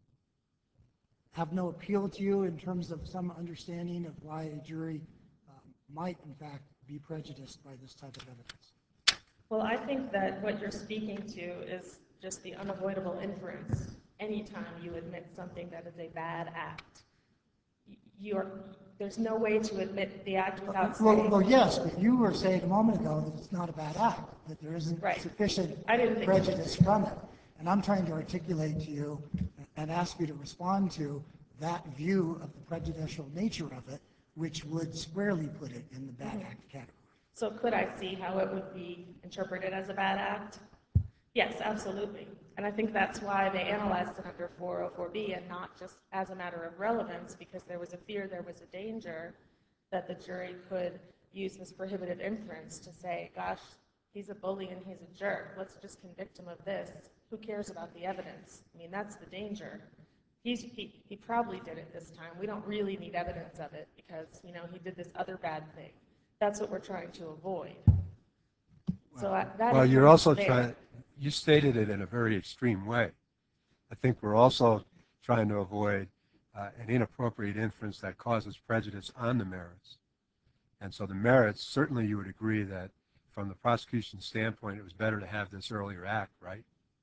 have no appeal to you in terms of some understanding of why a jury um, might, in fact, be prejudiced by this type of evidence? Well, I think that what you're speaking to is just the unavoidable inference. Anytime you admit something that is a bad act, you're, there's no way to admit the act without well, saying... well, yes, but you were saying a moment ago that it's not a bad act, that there isn't Right. sufficient I didn't think prejudice from it. And I'm trying to articulate to you and ask you to respond to that view of the prejudicial nature of it, which would squarely put it in the bad Mm-hmm. act category. So could I see how it would be interpreted as a bad act? Yes, absolutely. And I think that's why they analyzed it under four oh four B and not just as a matter of relevance, because there was a fear, there was a danger that the jury could use this prohibitive inference to say, gosh, he's a bully and he's a jerk. Let's just convict him of this. Who cares about the evidence? I mean, that's the danger. He's, he, he probably did it this time. We don't really need evidence of it because, you know, he did this other bad thing. That's what we're trying to avoid. So I, that Well, you're inference also there. trying, you stated it in a very extreme way. I think we're also trying to avoid uh, an inappropriate inference that causes prejudice on the merits. And so the merits, certainly you would agree that from the prosecution's standpoint, it was better to have this earlier act, right,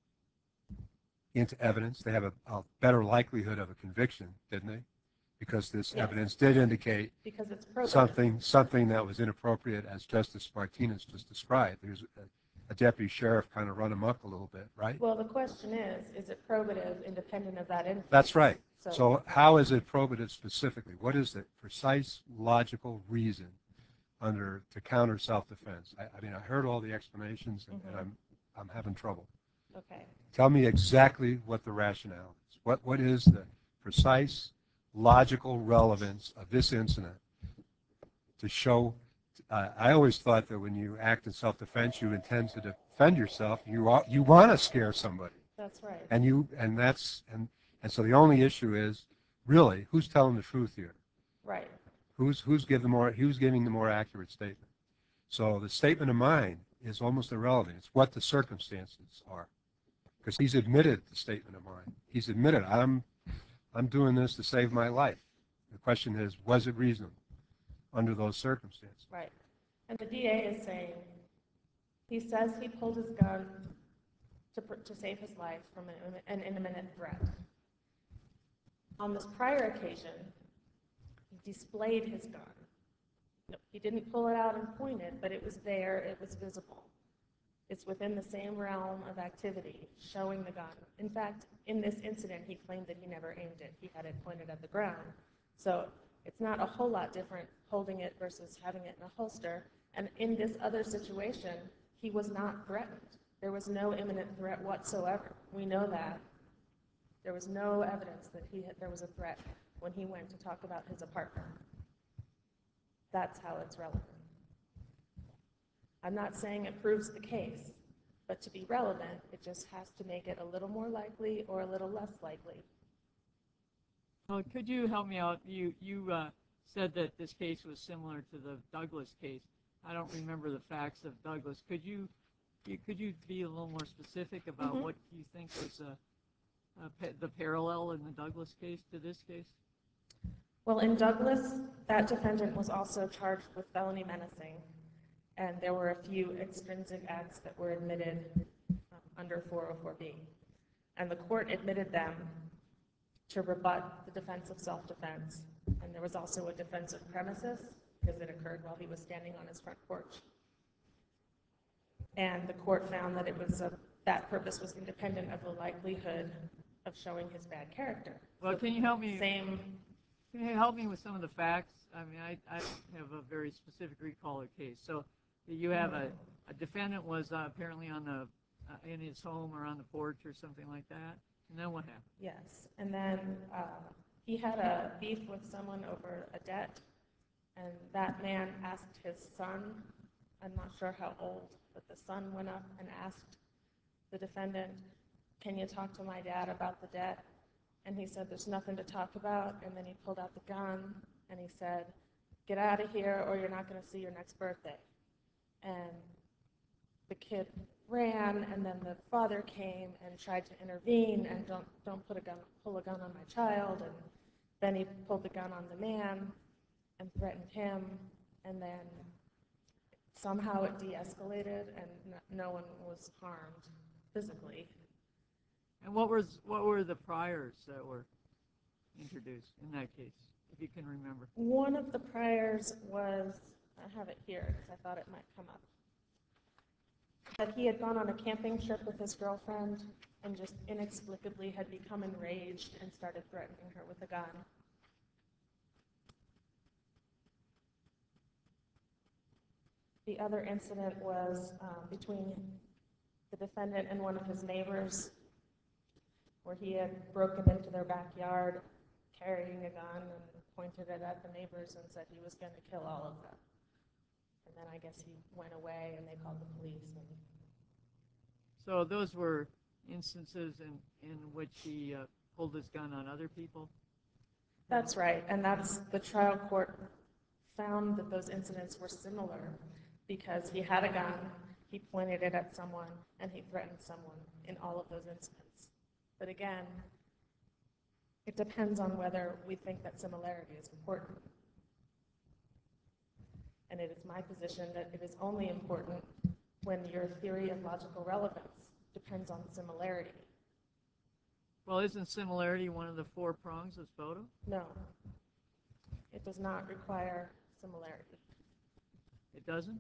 into evidence. They have a, a better likelihood of a conviction, didn't they? Because this Yes. evidence did indicate Because it's probative. something something that was inappropriate, as Justice Martinez just described. There's a, a deputy sheriff kind of run amok a little bit, right? Well, the question is, is it probative independent of that inference? That's right. So, So how is it probative specifically? What is the precise logical reason under, to counter self-defense? I, I mean, I heard all the explanations, and, and I'm, I'm having trouble. Okay. Tell me exactly what the rationale is. What, what is the precise, logical relevance of this incident to show? Uh, I always thought that when you act in self-defense, you intend to defend yourself. You are, you want to scare somebody, That's right. and you and that's and and so the only issue is really who's telling the truth here. Right. Who's who's giving more? Who's giving the more accurate statement? So the statement of mind is almost irrelevant. It's what the circumstances are, because he's admitted the statement of mind. He's admitted I'm I'm doing this to save my life. The question is, was it reasonable under those circumstances? Right. And the D A is saying, he says he pulled his gun to, to save his life from an, an imminent threat. On this prior occasion, he displayed his gun. No, he didn't pull it out and point it, but it was there, it was visible. It's within the same realm of activity, showing the gun. In fact, in this incident, he claimed that he never aimed it. He had it pointed at the ground. So it's not a whole lot different holding it versus having it in a holster. And in this other situation, he was not threatened. There was no imminent threat whatsoever. We know that. There was no evidence that he had, there was a threat when he went to talk about his apartment. That's how it's relevant. I'm not saying it proves the case, but to be relevant, it just has to make it a little more likely or a little less likely. Well, could you help me out? You you uh, said that this case was similar to the Douglas case. I don't remember the facts of Douglas. Could you, you could you be a little more specific about Mm-hmm. what you think was uh, uh, pa- the parallel in the Douglas case to this case? Well, in Douglas, that defendant was also charged with felony menacing, and there were a few extrinsic acts that were admitted um, under four oh four B. And the court admitted them to rebut the defense of self-defense. And there was also a defense of premises, because it occurred while he was standing on his front porch. And the court found that it was a, that purpose was independent of the likelihood of showing his bad character. Well, So can you help me? Same. Can you help me with some of the facts? I mean, I, I have a very specific recall of case. So you have a, a defendant was uh, apparently on the uh, in his home or on the porch or something like that. And then what happened? Yes, and then uh, he had a beef with someone over a debt, and that man asked his son, I'm not sure how old, but the son went up and asked the defendant, can you talk to my dad about the debt? And he said, there's nothing to talk about, and then he pulled out the gun, and he said, get out of here or you're not going to see your next birthday. And the kid ran, and then the father came and tried to intervene and don't don't put a gun pull a gun on my child, and then he pulled the gun on the man and threatened him, and then somehow it de-escalated and no, no one was harmed physically. And what was what were the priors that were introduced in that case, if you can remember? One of the priors was, I have it here because I thought it might come up, that he had gone on a camping trip with his girlfriend and just inexplicably had become enraged and started threatening her with a gun. The other incident was um, between the defendant and one of his neighbors, where he had broken into their backyard carrying a gun and pointed it at the neighbors and said he was going to kill all of them. And then I guess he went away and they called the police. And So those were instances in, in which he uh, pulled his gun on other people? that's right, and that's the trial court found that those incidents were similar because he had a gun, he pointed it at someone, and he threatened someone in all of those incidents. But again, it depends on whether we think that similarity is important. And it is my position that it is only important when your theory of logical relevance depends on similarity. Well, isn't similarity one of the four prongs of SPOTA? No, it does not require similarity. It doesn't?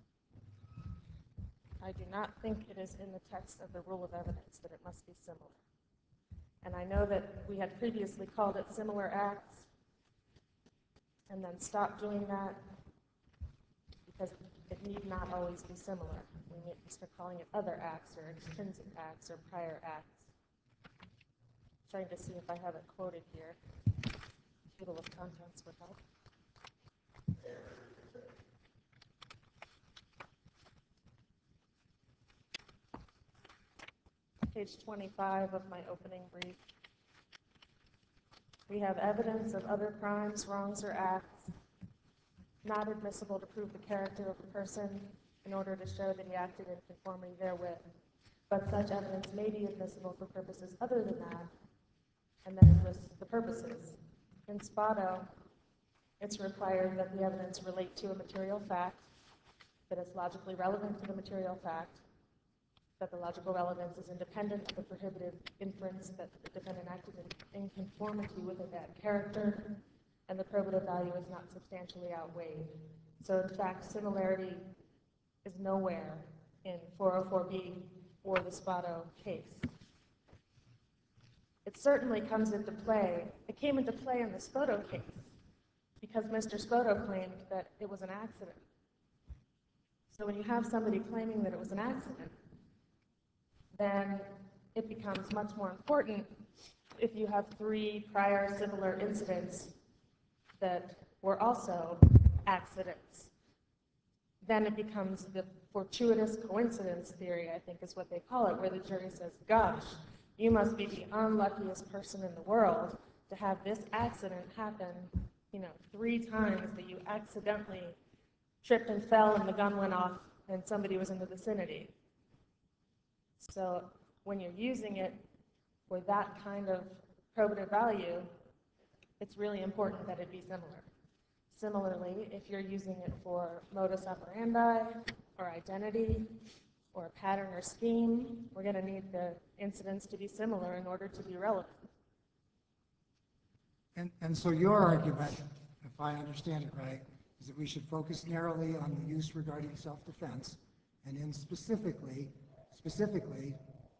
I do not think it is in the text of the rule of evidence that it must be similar. And I know that we had previously called it similar acts and then stopped doing that because it need not always be similar. We need to start calling it other acts or extrinsic acts or prior acts. Trying to see if I have it quoted here. Table of contents would help. Page twenty-five of my opening brief. We have evidence of other crimes, wrongs, or acts not admissible to prove the character of the person in order to show that he acted in conformity therewith. But such evidence may be admissible for purposes other than that, and then it lists the purposes. In Spotto, it's required that the evidence relate to a material fact, that it's logically relevant to the material fact, that the logical relevance is independent of the prohibited inference that the defendant acted in, in conformity with a bad character, and the probative value is not substantially outweighed. So in fact, similarity is nowhere in four oh four B or the Spotto case. It certainly comes into play, it came into play in the Spotto case, because Mister Spotto claimed that it was an accident. So when you have somebody claiming that it was an accident, then it becomes much more important if you have three prior similar incidents that were also accidents. Then it becomes the fortuitous coincidence theory, I think is what they call it, where the jury says, gosh, you must be the unluckiest person in the world to have this accident happen, you know, three times that you accidentally tripped and fell and the gun went off and somebody was in the vicinity. So when you're using it for that kind of probative value, it's really important that it be similar. Similarly, if you're using it for modus operandi or identity or pattern or scheme, we're going to need the incidents to be similar in order to be relevant. And, and so your argument, if I understand it right, is that we should focus narrowly on the use regarding self-defense, and in specifically, specifically,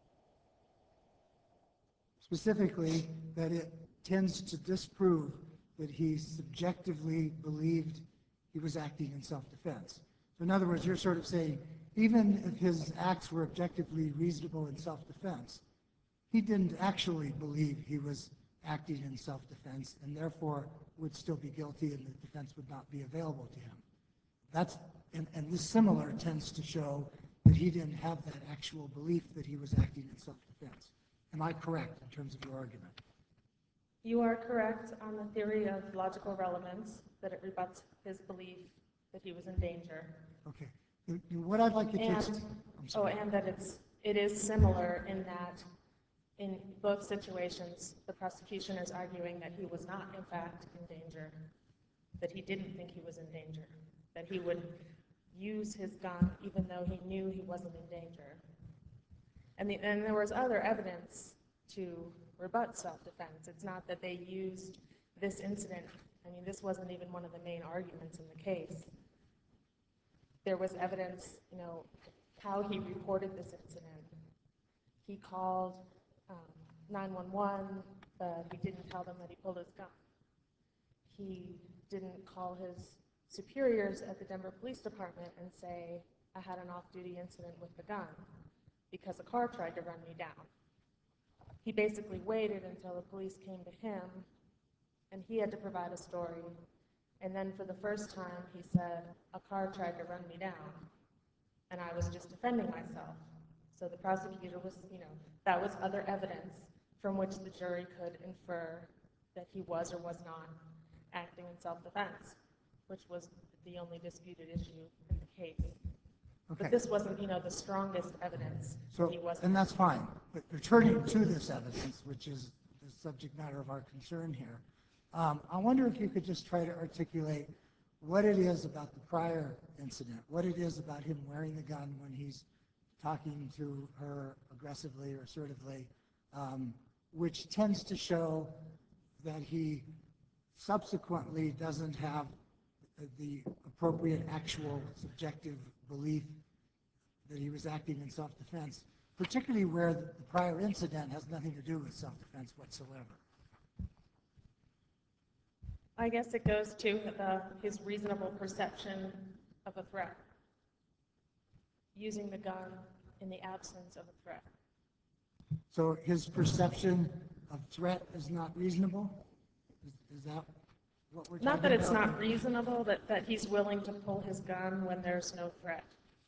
specifically that it tends to disprove that he subjectively believed he was acting in self-defense. So in other words, you're sort of saying, even if his acts were objectively reasonable in self-defense, he didn't actually believe he was acting in self-defense and therefore would still be guilty and the defense would not be available to him. That's, and, and this similar tends to show that he didn't have that actual belief that he was acting in self-defense. Am I correct in terms of your argument? You are correct on the theory of logical relevance, that it rebuts his belief that he was in danger. Okay. What I'd like you to... And, I'm oh, sorry. and that it's, it is similar in that in both situations, the prosecution is arguing that he was not, in fact, in danger, that he didn't think he was in danger, that he would use his gun even though he knew he wasn't in danger. And, the, and there was other evidence to rebut self-defense. It's not that they used this incident. I mean, this wasn't even one of the main arguments in the case. There was evidence, you know, how he reported this incident. He called um, nine one one, but he didn't tell them that he pulled his gun. He didn't call his superiors at the Denver Police Department and say, I had an off-duty incident with the gun because a car tried to run me down. He basically waited until the police came to him, and he had to provide a story. And then for the first time, he said, a car tried to run me down, and I was just defending myself. So the prosecutor was, you know, that was other evidence from which the jury could infer that he was or was not acting in self-defense, which was the only disputed issue in the case. Okay. But this wasn't, you know, the strongest evidence. So, he wasn't. and that's fine. But returning to this evidence, which is the subject matter of our concern here, um, I wonder if you could just try to articulate what it is about the prior incident, what it is about him wearing the gun when he's talking to her aggressively or assertively, um, which tends to show that he subsequently doesn't have the appropriate actual subjective belief that he was acting in self-defense, particularly where the prior incident has nothing to do with self-defense whatsoever. I guess it goes to the, his reasonable perception of a threat, using the gun in the absence of a threat. So his perception of threat is not reasonable? Is, is that what we're talking about? Not that it's not reasonable, that, that he's willing to pull his gun when there's no threat.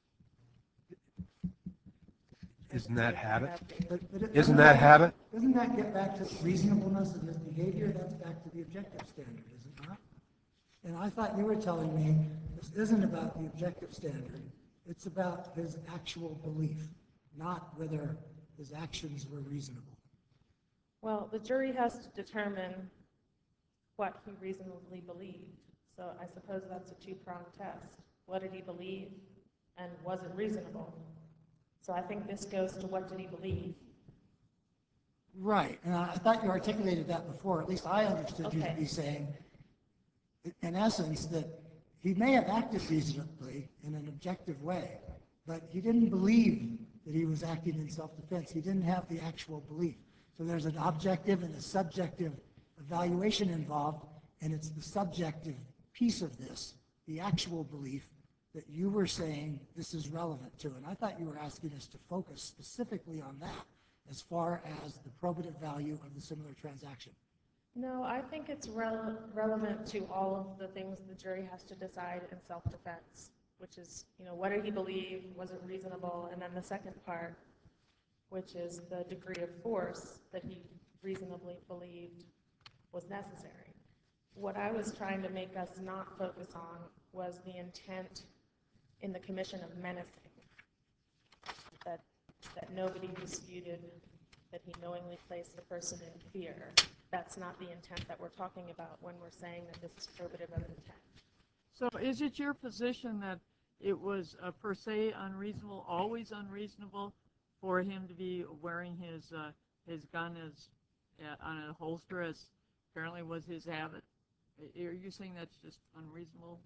Isn't that habit? But, but it- Isn't doesn't that habit? Doesn't that get back to reasonableness of his behavior? That's back to the objective standard, is it not? And I thought you were telling me this isn't about the objective standard. It's about his actual belief, not whether his actions were reasonable. Well, the jury has to determine what he reasonably believed. So I suppose that's a two-pronged test. What did he believe, and was it reasonable? So I think this goes to what did he believe. Right, and I I thought you articulated that before. At least I understood you to Okay. be saying, in essence, that he may have acted reasonably in an objective way, but he didn't believe that he was acting in self-defense. He didn't have the actual belief. So there's an objective and a subjective evaluation involved, and it's the subjective piece of this, the actual belief, that you were saying this is relevant to. And I thought you were asking us to focus specifically on that as far as the probative value of the similar transaction. No, I think it's rele- relevant to all of the things the jury has to decide in self-defense, which is, you know, what did he believe, was it reasonable, and then the second part, which is the degree of force that he reasonably believed was necessary. What I was trying to make us not focus on was the intent in the commission of menacing, that, that nobody disputed that he knowingly placed the person in fear. That's not the intent that we're talking about when we're saying that this is probative of intent. So is it your position that it was uh, per se unreasonable, always unreasonable, for him to be wearing his uh, his gun as uh, on a holster, as apparently was his habit? Are you saying that's just unreasonable?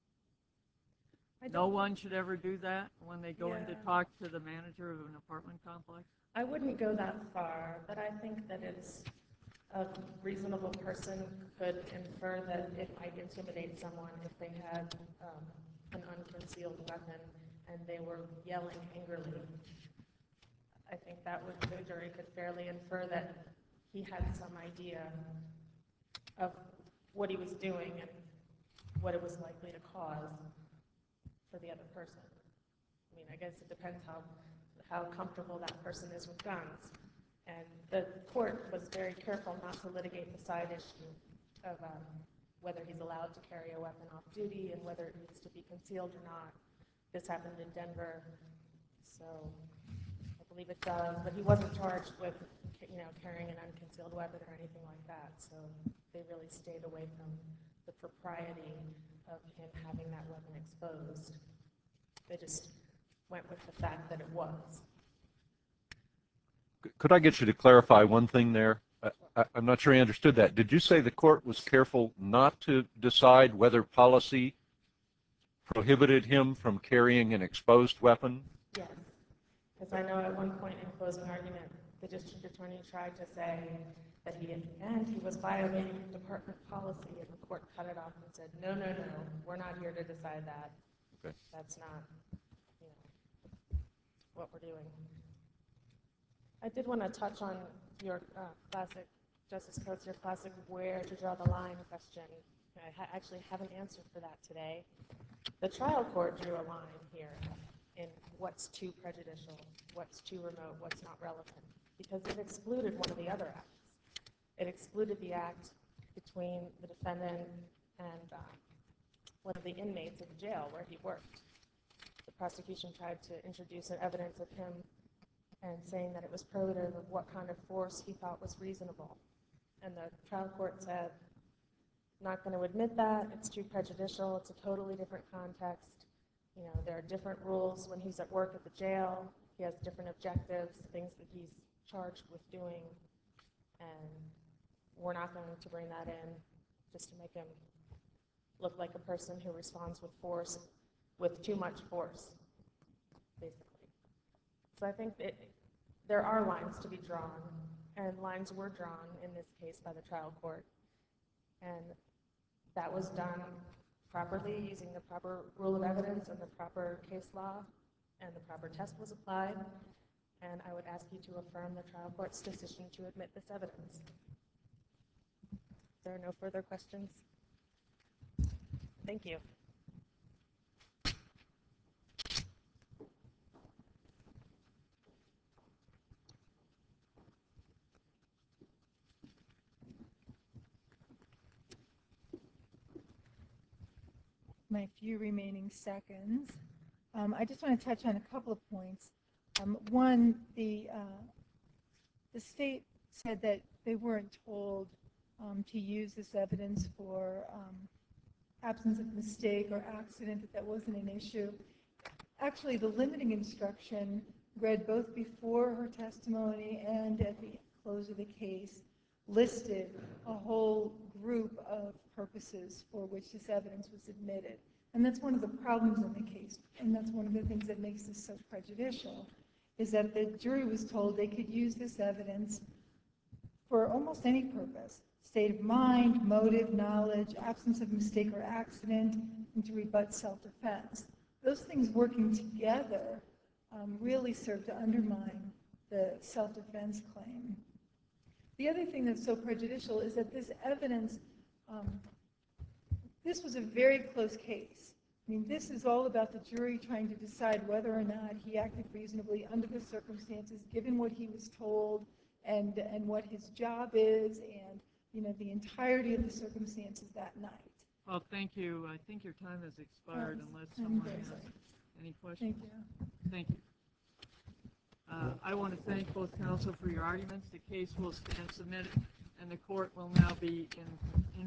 I No don't- one should ever do that when they go in to Yeah. talk to the manager of an apartment complex? I wouldn't go that far, but I think that it's a reasonable person could infer that it might intimidate someone if they had um, an unconcealed weapon and they were yelling angrily. I think that would, the jury could fairly infer that he had some idea of what he was doing and what it was likely to cause for the other person. I mean, I guess it depends how, how comfortable that person is with guns. And the court was very careful not to litigate the side issue of um, whether he's allowed to carry a weapon off duty and whether it needs to be concealed or not. This happened in Denver, so I believe it does. But he wasn't charged with, you know, carrying an unconcealed weapon or anything like that. So they really stayed away from the propriety of him having that weapon exposed. They just went with the fact that it was. Could I get you to clarify one thing there? I, I, I'm not sure I understood that. Did you say the court was careful not to decide whether policy prohibited him from carrying an exposed weapon? Yes, because I know at one point in closing argument, the district attorney tried to say that he, in the end, he was violating department policy, and the court cut it off and said, no, no, no, we're not here to decide that. Okay. That's not, you know, what we're doing. I did want to touch on your uh, classic, Justice Coates, your classic where to draw the line question. I ha- actually have an answer for that today. The trial court drew a line here in what's too prejudicial, what's too remote, what's not relevant, because it excluded one of the other acts. It excluded the act between the defendant and uh, one of the inmates of the jail where he worked. The prosecution tried to introduce an evidence of him and saying that it was probative of what kind of force he thought was reasonable. And the trial court said, not going to admit that, it's too prejudicial, it's a totally different context. You know, there are different rules when he's at work at the jail, he has different objectives, things that he's charged with doing, and we're not going to bring that in just to make him look like a person who responds with force, with too much force, basically. So I think that there are lines to be drawn, and lines were drawn in this case by the trial court. And that was done properly using the proper rule of evidence and the proper case law, and the proper test was applied. And I would ask you to affirm the trial court's decision to admit this evidence. If there are no further questions, thank you. My few remaining seconds. Um, I just want to touch on a couple of points. Um, one, the uh, the state said that they weren't told um, to use this evidence for um, absence of mistake or accident, that that wasn't an issue. Actually, the limiting instruction read both before her testimony and at the close of the case listed a whole group of purposes for which this evidence was admitted. And that's one of the problems in the case, and that's one of the things that makes this so prejudicial, is that the jury was told they could use this evidence for almost any purpose: state of mind, motive, knowledge, absence of mistake or accident, and to rebut self-defense. Those things working together um, really serve to undermine the self-defense claim. The other thing that's so prejudicial is that this evidence, um, this was a very close case. I mean, this is all about the jury trying to decide whether or not he acted reasonably under the circumstances, given what he was told and, and what his job is, and, you know, the entirety of the circumstances that night. Well, thank you. I think your time has expired Um, unless I'm someone very has sorry. any questions. Thank you. Thank you. Uh, I want to thank both counsel for your arguments. The case will stand submitted, and the court will now be in